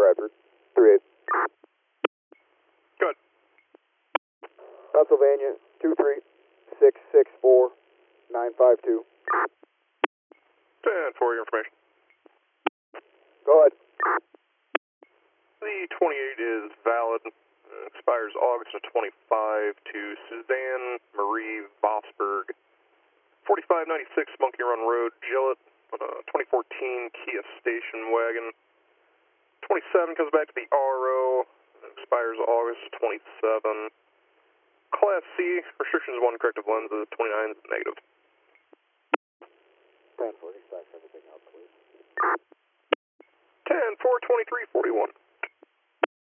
Bradford. 38. Good. Pennsylvania, 23664-952. 10 for your information. Go ahead. The 28 is valid. Expires August of 25 to Suzanne Marie Vosberg. 4596 Monkey Run Road, Gillette. 2014 Kia station wagon. 27 comes back to the RO. Expires August 27. Class C. Restrictions 1 corrective lenses. 29 is negative. 10-4, dispatch everything up, please. 10-4-23-41.